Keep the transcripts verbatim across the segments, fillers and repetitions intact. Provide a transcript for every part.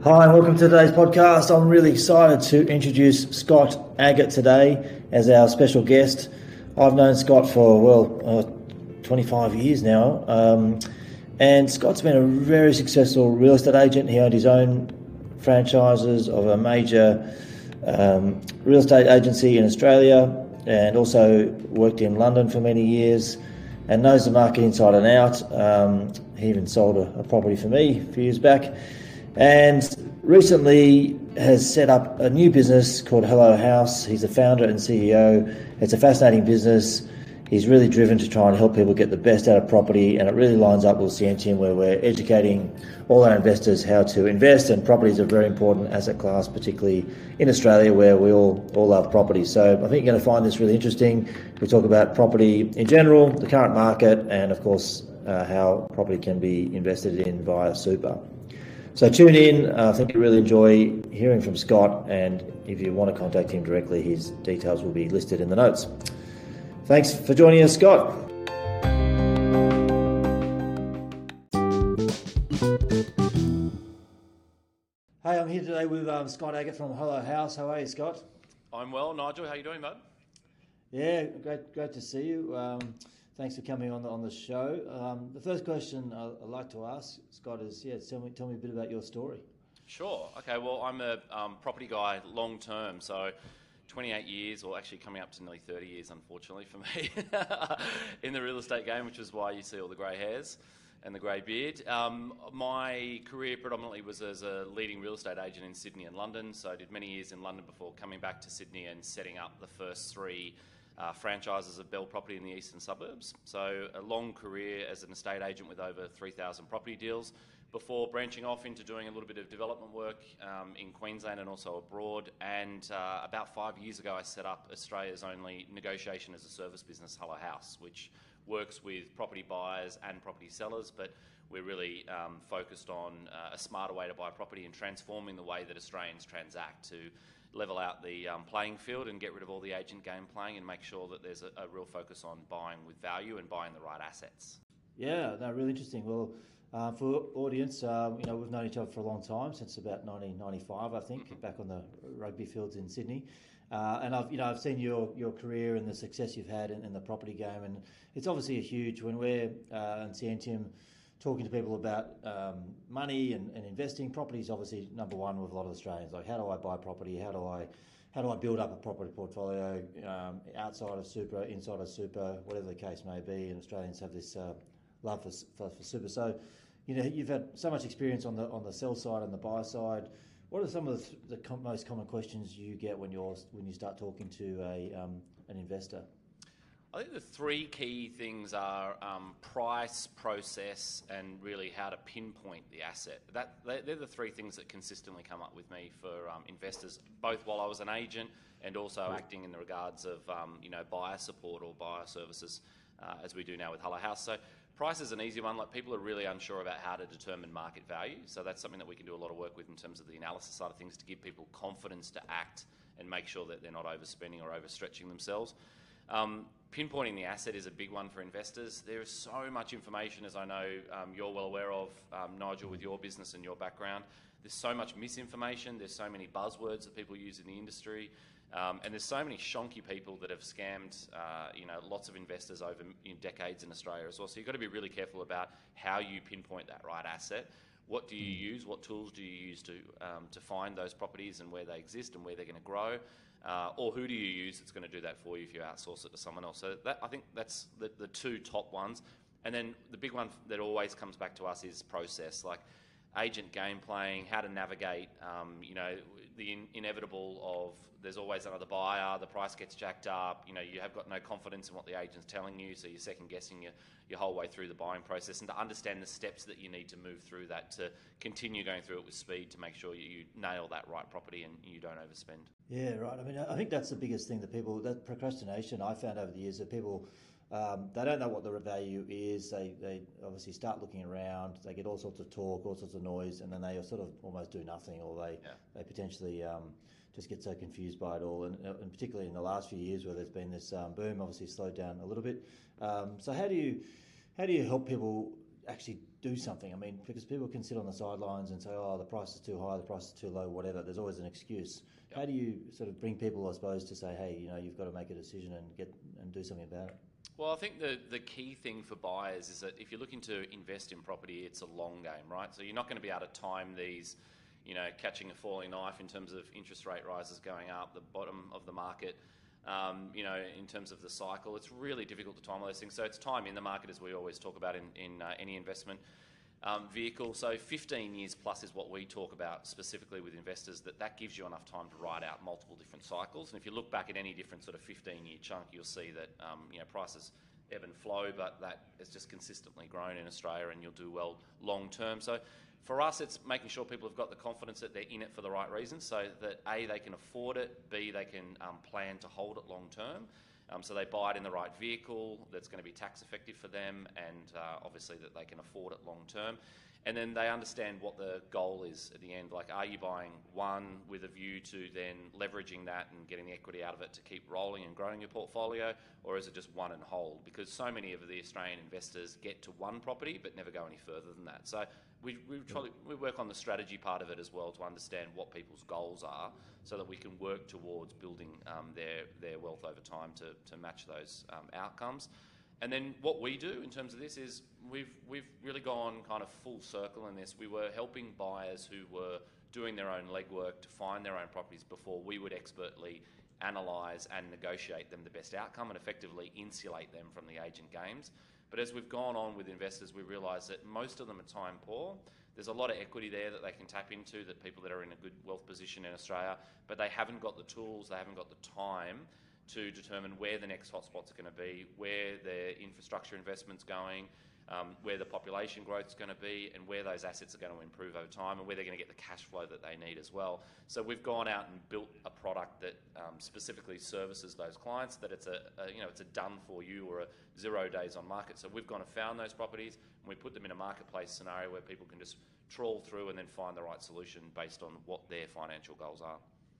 Hi, and welcome to today's podcast. I'm really excited to introduce Scott Agate today as our special guest. I've known Scott for, well, uh, twenty-five years now, um, and Scott's been a very successful real estate agent. He owned his own franchises of a major um, real estate agency in Australia, and also worked in London for many years and knows the market inside and out. Um, he even sold a, a property for me a few years back. And recently has set up a new business called Hello House. He's the founder and C E O. It's a fascinating business. He's really driven to try and help people get the best out of property, and it really lines up with Scientium, where we're educating all our investors how to invest, and property is a very important asset class, particularly in Australia, where we all, all love property. So I think you're going to find this really interesting. We talk about property in general, the current market, and of course uh, how property can be invested in via super. So tune in. Uh, I think you really enjoy hearing from Scott, and if you want to contact him directly, his details will be listed in the notes. Thanks for joining us, Scott. Hey, I'm here today with um, Scott Agate from Hello House. How are you, Scott? I'm well, Nigel. How are you doing, bud? Yeah, great, great to see you. Um, Thanks for coming on the on the show. Um, the first question I'd like to ask, Scott, is yeah, tell me tell me a bit about your story. Sure. Okay. Well, I'm a um, property guy long term, so twenty-eight years, or actually coming up to nearly thirty years, unfortunately for me, in the real estate game, which is why you see all the grey hairs and the grey beard. Um, my career predominantly was as a leading real estate agent in Sydney and London. So I did many years in London before coming back to Sydney and setting up the first three Uh, franchises of Bell Property in the eastern suburbs. So a long career as an estate agent with over three thousand property deals before branching off into doing a little bit of development work um, in Queensland and also abroad. And uh, about five years ago I set up Australia's only negotiation as a service business, Hello House, which works with property buyers and property sellers, but we're really um, focused on uh, a smarter way to buy property and transforming the way that Australians transact to level out the um, playing field and get rid of all the agent game playing and make sure that there's a, a real focus on buying with value and buying the right assets. Yeah, no, really interesting. Well, uh, for audience, um, you know, we've known each other for a long time, since about nineteen ninety-five, I think, mm-hmm. back on the rugby fields in Sydney. Uh, and I've, you know, I've seen your, your career and the success you've had in, in the property game, and it's obviously a huge, when we're uh, in Scientium talking to people about um, money and, and investing, property is obviously number one with a lot of Australians. Like, how do I buy property? How do I how do I build up a property portfolio um, outside of super, inside of super, whatever the case may be? And Australians have this uh, love for, for for super. So, you know, you've had so much experience on the on the sell side and the buy side. What are some of the, the com- most common questions you get when you're when you start talking to a um, an investor? I think the three key things are um, price, process, and really how to pinpoint the asset. That they're the three things that consistently come up with me for um, investors, both while I was an agent and also acting in the regards of um, you know buyer support or buyer services, uh, as we do now with Hello House. So price is an easy one. Like, people are really unsure about how to determine market value. So that's something that we can do a lot of work with in terms of the analysis side of things to give people confidence to act and make sure that they're not overspending or overstretching themselves. Um, pinpointing the asset is a big one for investors. There is so much information, as I know um, you're well aware of, um, Nigel, with your business and your background. There's so much misinformation, there's so many buzzwords that people use in the industry, um, and there's so many shonky people that have scammed uh, you know, lots of investors over you know, decades in Australia as well. So you've got to be really careful about how you pinpoint that right asset. What do you use? What tools do you use to, um, to find those properties and where they exist and where they're going to grow? Uh, or who do you use that's going to do that for you if you outsource it to someone else? So that, I think that's the, the two top ones. And then the big one that always comes back to us is process, like agent game playing, how to navigate, um, you know, the in, inevitable of there's always another buyer, the price gets jacked up, you know, you have got no confidence in what the agent's telling you, so you're second guessing your, your whole way through the buying process, and to understand the steps that you need to move through that to continue going through it with speed to make sure you, you nail that right property and you don't overspend. Yeah, right. I mean, I think that's the biggest thing that people, that procrastination I found over the years, that people, um, they don't know what the value is. They, they obviously start looking around, they get all sorts of talk, all sorts of noise, and then they sort of almost do nothing, or they, yeah. they potentially um, just get so confused by it all. And, and particularly in the last few years where there's been this um, boom, obviously slowed down a little bit. Um, so how do you, how do you help people actually do something? I mean, because people can sit on the sidelines and say, oh, the price is too high, the price is too low, whatever. There's always an excuse. Yep. How do you sort of bring people, I suppose, to say, hey, you know, you've got to make a decision and get and do something about it? Well, I think the, the key thing for buyers is that if you're looking to invest in property, it's a long game, right? So you're not going to be able to time these, you know, catching a falling knife in terms of interest rate rises going up, the bottom of the market, um, you know, in terms of the cycle. It's really difficult to time all those things. So it's time in the market, as we always talk about in, in uh, any investment um, vehicle. So fifteen years plus is what we talk about specifically with investors, that that gives you enough time to ride out multiple different cycles. And if you look back at any different sort of fifteen year chunk, you'll see that, um, you know, prices ebb and flow, but that has just consistently grown in Australia, and you'll do well long term. So for us, it's making sure people have got the confidence that they're in it for the right reasons, so that A, they can afford it, B, they can um, plan to hold it long term. Um, so they buy it in the right vehicle that's going to be tax effective for them, and uh, obviously that they can afford it long term. And then they understand what the goal is at the end. Like, are you buying one with a view to then leveraging that and getting the equity out of it to keep rolling and growing your portfolio, or is it just one and hold? Because so many of the Australian investors get to one property but never go any further than that. So we we, try, we work on the strategy part of it as well to understand what people's goals are, so that we can work towards building um, their their wealth over time to to match those um, outcomes. And then what we do in terms of this is we've we've really gone kind of full circle in this. We were helping buyers who were doing their own legwork to find their own properties before we would expertly analyse and negotiate them the best outcome and effectively insulate them from the agent games. But as we've gone on with investors, we realise that most of them are time poor. There's a lot of equity there that they can tap into, that people that are in a good wealth position in Australia, but they haven't got the tools, they haven't got the time to determine where the next hotspots are going to be, where their infrastructure investment's going, um, where the population growth is going to be, and where those assets are going to improve over time, and where they're going to get the cash flow that they need as well. So we've gone out and built a product that um, specifically services those clients, that it's a, a you know it's a done for you or a zero days on market. So we've gone and found those properties, and we put them in a marketplace scenario where people can just trawl through and then find the right solution based on what their financial goals are.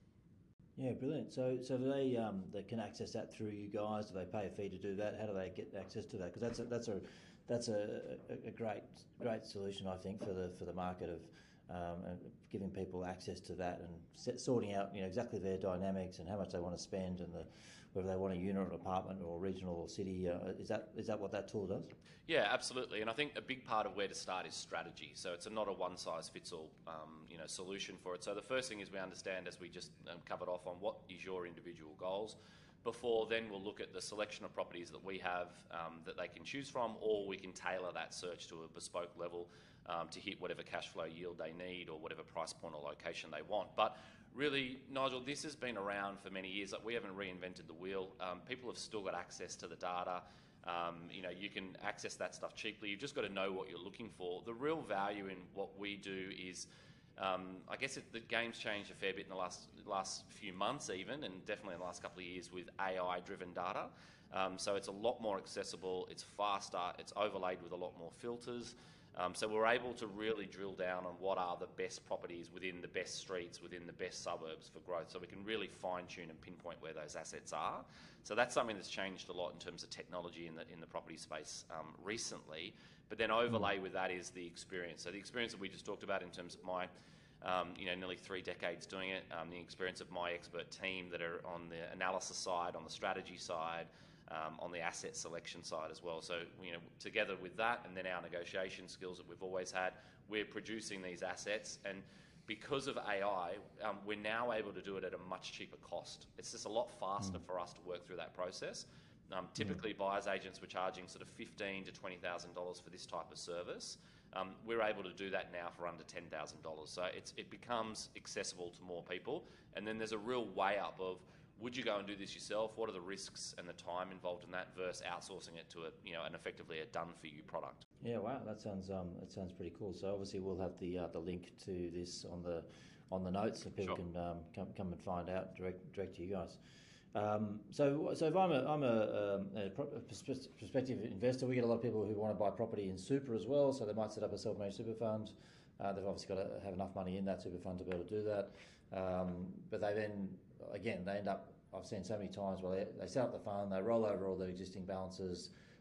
Yeah, brilliant. So, so do they um, they can access that through you guys? Do they pay a fee to do that? How do they get access to that? Because that's a, that's a that's a, a, a great great solution, I think, for the for the market of um, giving people access to that and set, sorting out, you know, exactly their dynamics and how much they want to spend, and the, whether they want a unit, or apartment, or regional, or city. Uh, is that is that what that tool does? Yeah, absolutely. And I think a big part of where to start is strategy. So it's a, not a one-size-fits-all, um, you know, solution for it. So the first thing is we understand, as we just um, covered off on, what is your individual goals. Before then, we'll look at the selection of properties that we have um, that they can choose from, or we can tailor that search to a bespoke level um, to hit whatever cash flow yield they need or whatever price point or location they want. But really, Nigel, this has been around for many years. Like, we haven't reinvented the wheel. Um, people have still got access to the data. Um, you know, you can access that stuff cheaply. You've just got to know what you're looking for. The real value in what we do is, Um, I guess it, the game's changed a fair bit in the last last few months even, and definitely in the last couple of years with A I-driven data. Um, so it's a lot more accessible, it's faster, it's overlaid with a lot more filters. Um, so we're able to really drill down on what are the best properties within the best streets, within the best suburbs for growth. So we can really fine-tune and pinpoint where those assets are. So that's something that's changed a lot in terms of technology in the, in the property space um, recently. But then overlay with that is the experience. So the experience that we just talked about in terms of my Um, you know, nearly three decades doing it, um, the experience of my expert team that are on the analysis side, on the strategy side, um, on the asset selection side as well. So, you know, together with that and then our negotiation skills that we've always had, we're producing these assets, and because of A I, um, we're now able to do it at a much cheaper cost. It's just a lot faster mm. for us to work through that process. Um, typically, mm. buyers agents were charging sort of fifteen to twenty thousand dollars for this type of service. Um, we're able to do that now for under ten thousand dollars. So it's, it becomes accessible to more people. And then there's a real way up of, would you go and do this yourself? What are the risks and the time involved in that versus outsourcing it to a, you know, an effectively a done-for-you product? Yeah, wow, that sounds um, that sounds pretty cool. So obviously we'll have the uh, the link to this on the on the notes, so people sure. can um, come come and find out direct direct to you guys. Um, so, so if I'm a, I'm a, um, a prospective investor, we get a lot of people who want to buy property in super as well. So they might set up a self-managed super fund. Uh, they've obviously got to have enough money in that super fund to be able to do that. Um, but they then, again, they end up, I've seen so many times where they, they set up the fund, they roll over all their existing balances,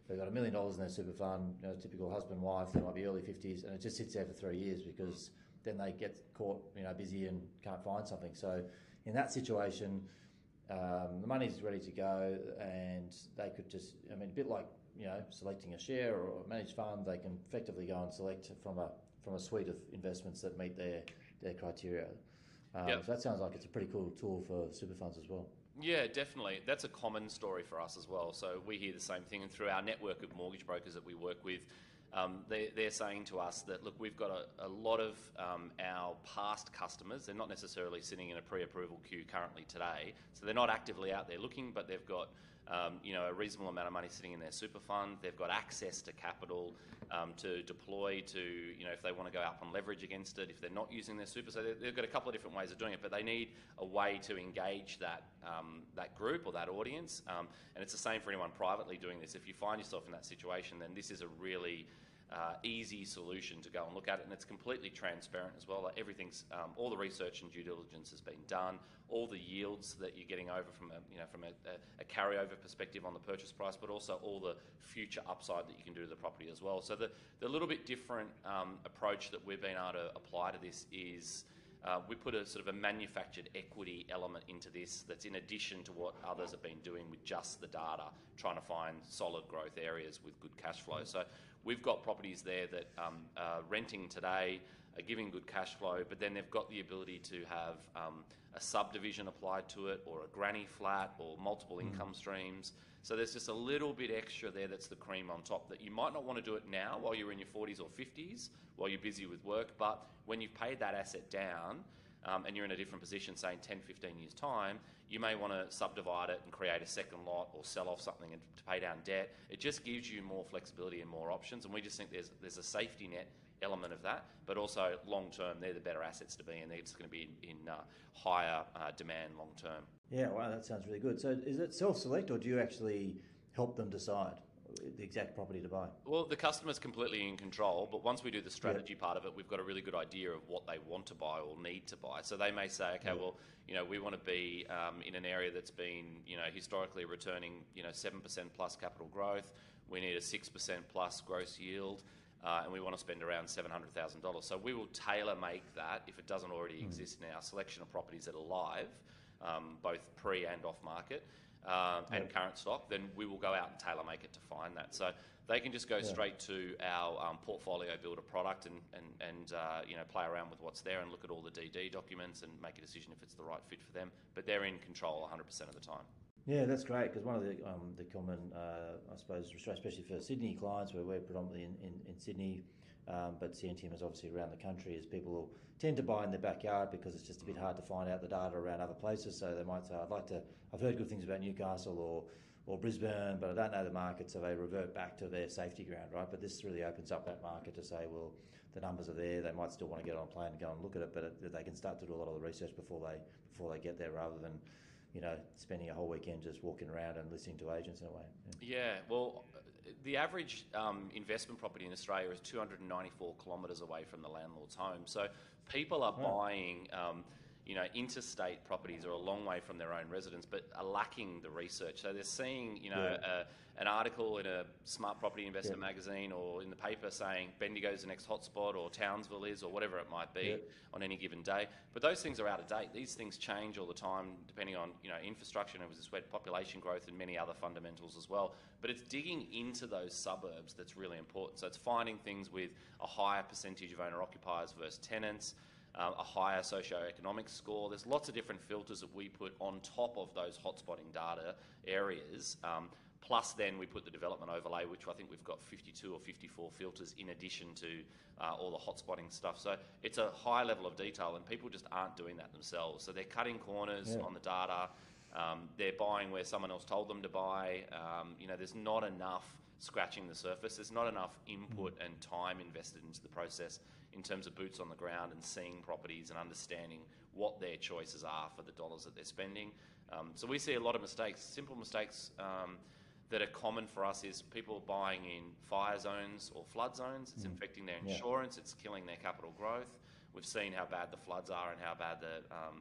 they've got a million dollars in their super fund, you know, typical husband, wife, they might be early fifties, and it just sits there for three years because then they get caught, you know, busy and can't find something. So in that situation, um, the money's ready to go, and they could just, I mean, a bit like, you know, selecting a share or a managed fund, they can effectively go and select from a from a suite of investments that meet their their criteria. Um, Yep. So that sounds like it's a pretty cool tool for super funds as well. Yeah, definitely. That's a common story for us as well. So we hear the same thing, and through our network of mortgage brokers that we work with, um, they, they're saying to us that, look, we've got a, a lot of um, our past customers. They're not necessarily sitting in a pre-approval queue currently today, so they're not actively out there looking, but they've got um, you know, a reasonable amount of money sitting in their super fund. They've got access to capital um, to deploy to, you know, if they want to go up on leverage against it, if they're not using their super. So they- they've got a couple of different ways of doing it, but they need a way to engage that um, that group or that audience. Um, and it's the same for anyone privately doing this. If you find yourself in that situation, then this is a really uh, easy solution to go and look at it, and it's completely transparent as well. Like everything's, um, all the research and due diligence has been done. All the yields that you're getting over from a, you know, from a, a, a carryover perspective on the purchase price, but also all the future upside that you can do to the property as well. So the, the little bit different um, approach that we've been able to apply to this is Uh, we put a sort of a manufactured equity element into this that's in addition to what others have been doing with just the data, trying to find solid growth areas with good cash flow. So we've got properties there that um, are renting today, are giving good cash flow, but then they've got the ability to have um, a subdivision applied to it, or a granny flat, or multiple mm. income streams. So there's just a little bit extra there that's the cream on top that you might not want to do it now while you're in your forties or fifties, while you're busy with work, but when you've paid that asset down um, and you're in a different position, say in ten, fifteen years' time, you may want to subdivide it and create a second lot or sell off something and to pay down debt. It just gives you more flexibility and more options, and we just think there's there's a safety net element of that, but also long term, they're the better assets to be in. They're just going to be in, in uh, higher uh, demand long term. Yeah, wow, that sounds really good. So is it self-select, or do you actually help them decide the exact property to buy? Well, the customer's completely in control, but once we do the strategy yep. part of it, we've got a really good idea of what they want to buy or need to buy. So they may say, okay, yep. well, you know, we want to be um, in an area that's been, you know, historically returning, you know, seven percent plus capital growth. We need a six percent plus gross yield. Uh, and we want to spend around seven hundred thousand dollars. So we will tailor make that, if it doesn't already mm. exist in our selection of properties that are live, um, both pre and off market, uh, yep. and current stock, then we will go out and tailor make it to find that. So they can just go yeah. straight to our um, portfolio builder product and, and, and uh, you know, play around with what's there and look at all the D D documents and make a decision if it's the right fit for them. But they're in control one hundred percent of the time. Yeah, that's great, because one of the um, the common, uh, I suppose, especially for Sydney clients, where we're predominantly in, in, in Sydney, um, but C N T M is obviously around the country, is people will tend to buy in their backyard because it's just a bit hard to find out the data around other places. So they might say, I'd like to, I've heard good things about Newcastle or or Brisbane, but I don't know the market, so they revert back to their safety ground, right? But this really opens up that market to say, well, the numbers are there, they might still want to get on a plane and go and look at it, but it, they can start to do a lot of the research before they before they get there, rather than, you know, spending a whole weekend just walking around and listening to agents in a way. Yeah, yeah well, the average um, investment property in Australia is two hundred ninety-four kilometres away from the landlord's home. So people are oh. buying, um, you know, interstate properties are a long way from their own residence, but are lacking the research. So they're seeing, you know, yeah. a, an article in a Smart Property Investor yeah. magazine or in the paper saying Bendigo's the next hotspot, or Townsville is, or whatever it might be yeah. on any given day. But those things are out of date. These things change all the time depending on, you know, infrastructure, and as I said, population growth and many other fundamentals as well. But it's digging into those suburbs that's really important. So it's finding things with a higher percentage of owner-occupiers versus tenants, Uh, a higher socioeconomic score. There's lots of different filters that we put on top of those hotspotting data areas. Um, plus then we put the development overlay, which I think we've got fifty-two or fifty-four filters in addition to uh, all the hotspotting stuff. So it's a high level of detail, and people just aren't doing that themselves. So they're cutting corners yeah. on the data. Um, they're buying where someone else told them to buy. Um, you know, there's not enough scratching the surface. There's not enough input and time invested into the process in terms of boots on the ground and seeing properties and understanding what their choices are for the dollars that they're spending. Um, so we see a lot of mistakes, simple mistakes um, that are common for us is people buying in fire zones or flood zones. It's mm. infecting their insurance. Yeah. It's killing their capital growth. We've seen how bad the floods are and how bad the um,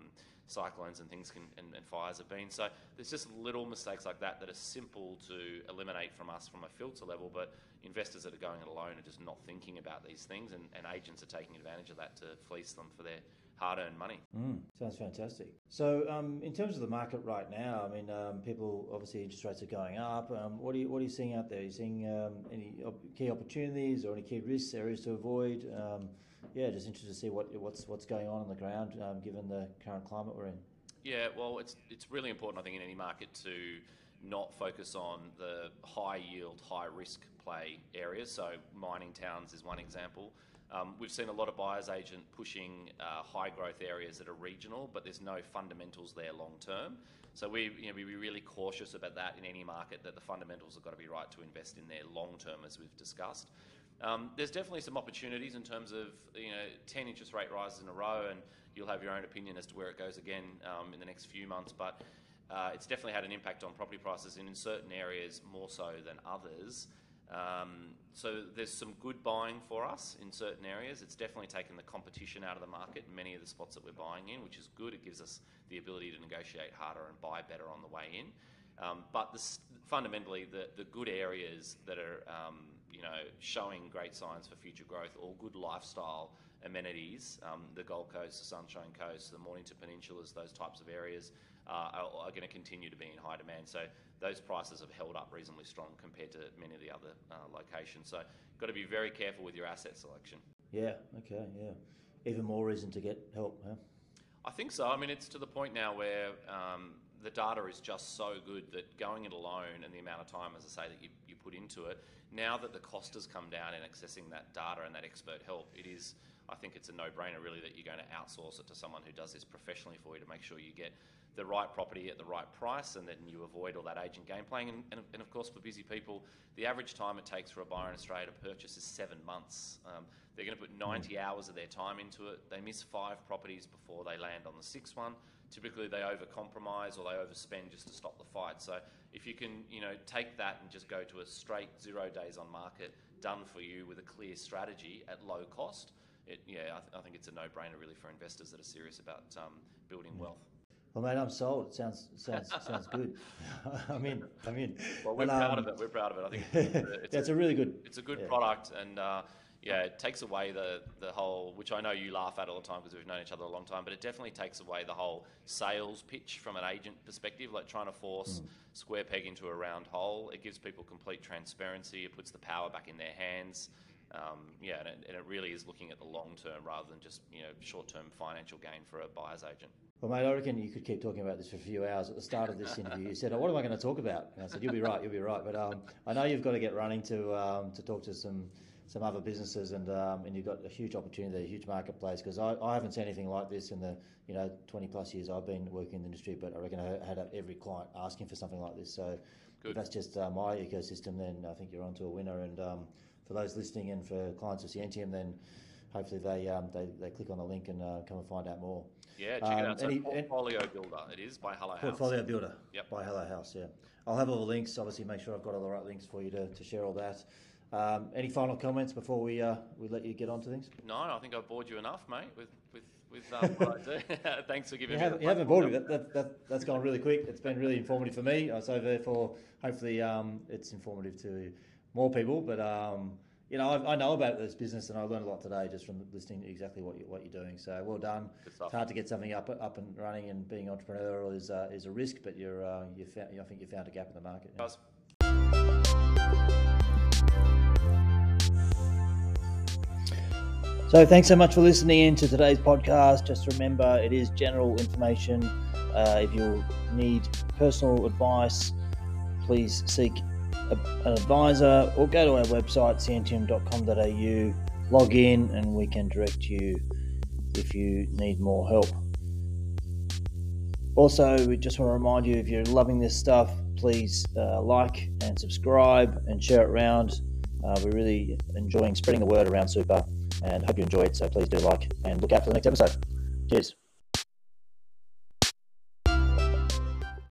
cyclones and things can, and, and fires have been. So there's just little mistakes like that that are simple to eliminate from us from a filter level, but investors that are going it alone are just not thinking about these things, and, and agents are taking advantage of that to fleece them for their hard-earned money. Mm, sounds fantastic. So, um, in terms of the market right now, I mean, um, people obviously interest rates are going up. Um, what are you what are you seeing out there? Are you seeing um, any op- key opportunities or any key risks, areas to avoid? Um, yeah, just interested to see what what's what's going on on the ground, um, given the current climate we're in. Yeah, well, it's it's really important, I think, in any market to not focus on the high yield, high risk play areas. So mining towns is one example. Um, we've seen a lot of buyer's agent pushing uh, high growth areas that are regional, but there's no fundamentals there long term. So we, you know, we be really cautious about that in any market, that the fundamentals have got to be right to invest in there long term, as we've discussed. Um, there's definitely some opportunities in terms of, you know, ten interest rate rises in a row, and you'll have your own opinion as to where it goes again um, in the next few months. But uh, it's definitely had an impact on property prices, and in certain areas more so than others. Um, so there's some good buying for us in certain areas. It's definitely taken the competition out of the market in many of the spots that we're buying in, which is good. It gives us the ability to negotiate harder and buy better on the way in. Um, but this, fundamentally, the, the good areas that are um, you know, showing great signs for future growth, or good lifestyle amenities, um, the Gold Coast, the Sunshine Coast, the Mornington Peninsulas, those types of areas uh, are, are going to continue to be in high demand. So those prices have held up reasonably strong compared to many of the other uh, locations. So got to be very careful with your asset selection. Yeah, okay, yeah. Even more reason to get help, huh? I think so. I mean, it's to the point now where um, the data is just so good that going it alone and the amount of time, as I say, that you, you put into it, now that the cost has come down in accessing that data and that expert help, it is, I think it's a no-brainer really that you're going to outsource it to someone who does this professionally for you to make sure you get the right property at the right price, and then you avoid all that agent game playing. And, and, and of course, for busy people, the average time it takes for a buyer in Australia to purchase is seven months. Um, they're going to put ninety hours of their time into it. They miss five properties before they land on the sixth one. Typically, they overcompromise or they overspend just to stop the fight. So if you can, you know, take that and just go to a straight zero days on market, done for you with a clear strategy at low cost, it, yeah, I, th- I think it's a no-brainer really for investors that are serious about um, building wealth. Well, mate, I'm sold. It sounds sounds sounds good. I'm in. I'm in. Well, we're but, proud um, of it. We're proud of it. I think it's, a, it's, that's a, a really good. It's a good yeah. product, and uh, yeah, it takes away the the whole, which I know you laugh at all the time because we've known each other a long time, but it definitely takes away the whole sales pitch from an agent perspective, like trying to force mm. square peg into a round hole. It gives people complete transparency. It puts the power back in their hands. Um, yeah, and it, and it really is looking at the long term rather than just, you know, short term financial gain for a buyer's agent. Well, mate, I reckon you could keep talking about this for a few hours. At the start of this interview, you said, "Oh, what am I going to talk about?" And I said, "You'll be right, you'll be right." But um, I know you've got to get running to um, to talk to some some other businesses, and um, and you've got a huge opportunity, a huge marketplace. Because I, I haven't seen anything like this in the you know twenty plus years I've been working in the industry. But I reckon I had every client asking for something like this. So Good. If that's just uh, my ecosystem, then I think you're onto a winner. And um, for those listening and for clients of Scientium, then hopefully they um, they, they click on the link and uh, come and find out more. Yeah, check um, it out. So any, Portfolio any, Builder, it is by Hello House. Portfolio Builder, yep. by Hello House, yeah. I'll have all the links, obviously make sure I've got all the right links for you to, to share all that. Um, any final comments before we uh, we let you get on to things? No, I think I've bored you enough, mate, with, with, with um, what I do. Thanks for giving you me haven't, the You haven't bored me. That, that, that, that's gone really quick. It's been really informative for me. So therefore, hopefully um, it's informative to more people. But um, you know, I, I know about this business, and I learned a lot today just from listening to exactly what you, what you're doing. So well done. It's hard to get something up up and running, and being entrepreneurial is uh, is a risk. But you're uh, you found, I think you found a gap in the market. Yeah. So thanks so much for listening in to today's podcast. Just remember, it is general information. Uh, if you need personal advice, please seek a, an advisor or go to our website, scientium dot com dot a u, log in, and we can direct you if you need more help. Also, we just want to remind you, if you're loving this stuff, please uh, like and subscribe and share it around. Uh, we're really enjoying spreading the word around super, and hope you enjoy it. So please do like and look out for the next episode. Cheers.